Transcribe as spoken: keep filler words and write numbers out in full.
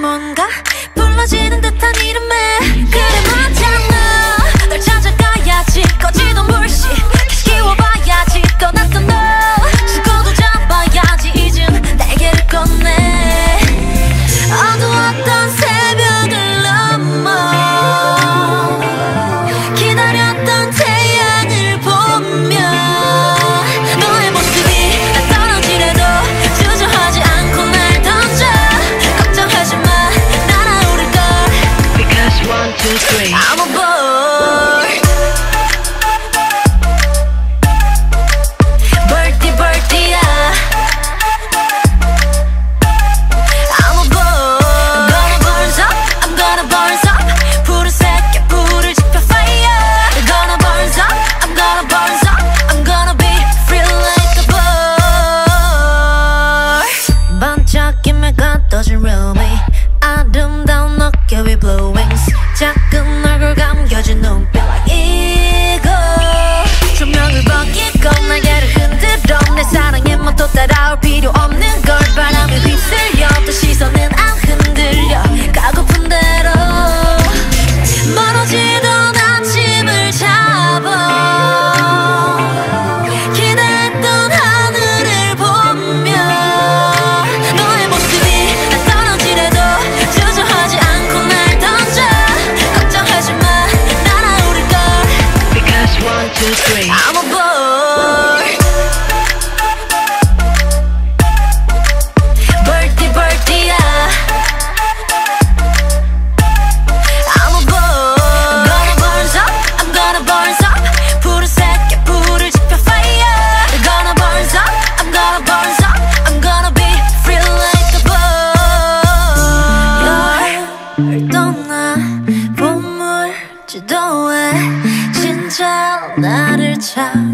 뭔가 불러지는 듯한 이름에 그래 맞잖아. 널 찾아가야지 꺼지던 불씨 다시 키워봐야지 떠났던 너 죽어도 잡아야지 이젠 날개를 껐네. 어두웠던 새벽을 넘어 기다렸던 태양을 보며 너의 모습이 나 떨어지래도 주저하지 않고 날 던져. 걱정하지 마 날아오를걸. Because one, two, three I'm a boy. Birdie birdie야 I'm a boy. I'm gonna burn up, I'm gonna burn up. 불을 새겨 불을 지펴 fire. I'm gonna burn up, I'm gonna burn up. I'm gonna be free like a bird. 반짝임에 가둬진 rummy 아름다운 어깨 위 blue wings 작은 얼굴 감겨진 눈빛 like eagle. 조명을 벗기고 날개를 흔들어 내 사랑에 뭣도 따라올 필요 없는 걸. 바람에 휩쓸려 또 시선은 안 흔들려 가고픈 대로 멀어지던 아침을 잡아 기대했던 하늘을 보며 너의 모습이 나 떨어지래도 주저하지 않고 날 던져. 걱정하지 마 날아오를걸. Because one, two, three I'm a boy. Birdie birdie야 I'm a boy. I'm gonna burn up, I'm gonna burn up. 불을 새겨 불을 지펴 fire. I'm gonna burn up, I'm gonna burn up. I'm gonna be free like a bird. 널 떠나 보물 지도에 진짜 나를 찾아